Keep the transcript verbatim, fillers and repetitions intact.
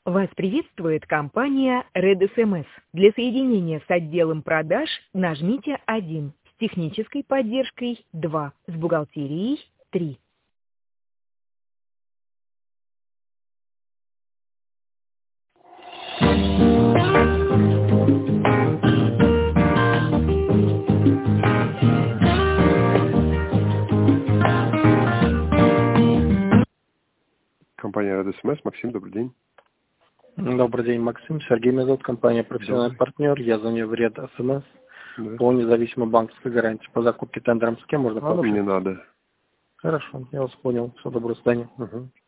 Вас приветствует компания Red эс эм эс. Для соединения с отделом продаж нажмите один, с технической поддержкой два, с бухгалтерией три. Компания Red эс эм эс. Максим, добрый день. Добрый день, Максим. Сергей меня зовут, компания «Профессиональный партнер». Я звоню в Red эс эм эс Да. по независимой банковской гарантии по закупке тендером. С кем можно Ладно, пообщаться? мне надо. Хорошо, я вас понял. Все, доброго свидания. Угу.